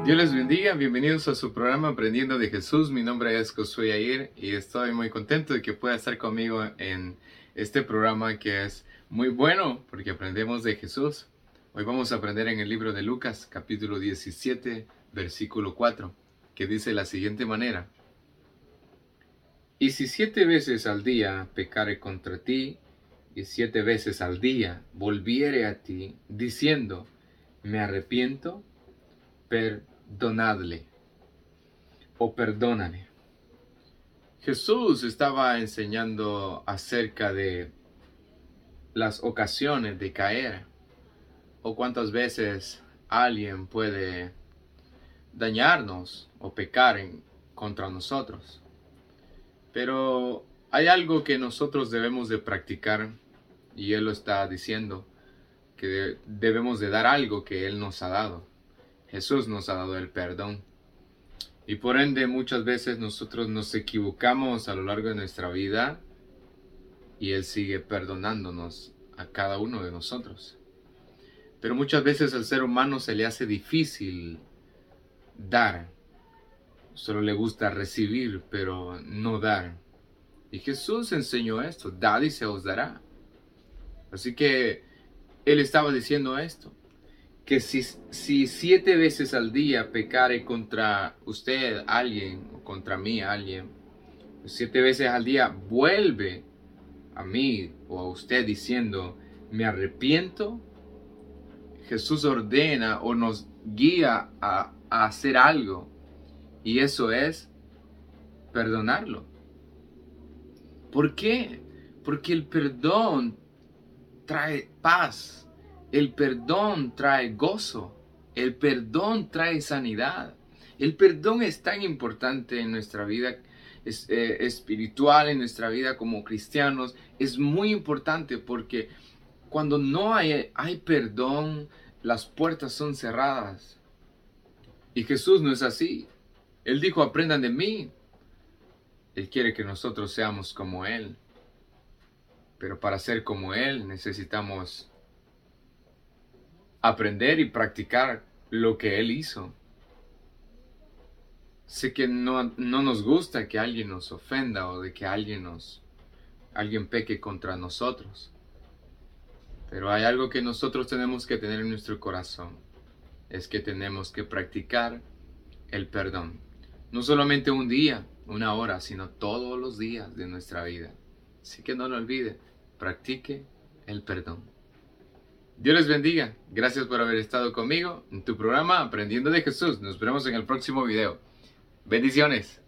Dios les bendiga, bienvenidos a su programa Aprendiendo de Jesús. Mi nombre es Josué Ayer y estoy muy contento de que pueda estar conmigo en este programa que es muy bueno porque aprendemos de Jesús. Hoy vamos a aprender en el libro de Lucas, capítulo 17, versículo 4, que dice de la siguiente manera: Y si 7 veces al día pecare contra ti, y 7 veces al día volviere a ti, diciendo, me arrepiento, perdonadle o perdónale. Jesús estaba enseñando acerca de las ocasiones de caer o cuántas veces alguien puede dañarnos o pecar contra nosotros. Pero hay algo que nosotros debemos de practicar y Él lo está diciendo, que debemos de dar algo que Él nos ha dado. Jesús nos ha dado el perdón. Y por ende muchas veces nosotros nos equivocamos a lo largo de nuestra vida y Él sigue perdonándonos a cada uno de nosotros. Pero muchas veces al ser humano se le hace difícil dar. Solo le gusta recibir, pero no dar. Y Jesús enseñó esto: dad y se os dará. Así que Él estaba diciendo esto, que si 7 veces al día pecare contra usted alguien, o contra mí alguien, 7 veces al día vuelve a mí o a usted diciendo, me arrepiento, Jesús ordena o nos guía a hacer algo, y eso es perdonarlo. ¿Por qué? Porque el perdón trae paz. El perdón trae gozo. El perdón trae sanidad. El perdón es tan importante en nuestra vida espiritual, en nuestra vida como cristianos. Es muy importante porque cuando no hay perdón, las puertas son cerradas. Y Jesús no es así. Él dijo, aprendan de mí. Él quiere que nosotros seamos como Él. Pero para ser como Él necesitamos aprender y practicar lo que Él hizo. Sé que no nos gusta que alguien nos ofenda o de que alguien peque contra nosotros. Pero hay algo que nosotros tenemos que tener en nuestro corazón. Es que tenemos que practicar el perdón. No solamente un día, una hora, sino todos los días de nuestra vida. Así que no lo olvide, practique el perdón. Dios les bendiga. Gracias por haber estado conmigo en tu programa Aprendiendo de Jesús. Nos vemos en el próximo video. Bendiciones.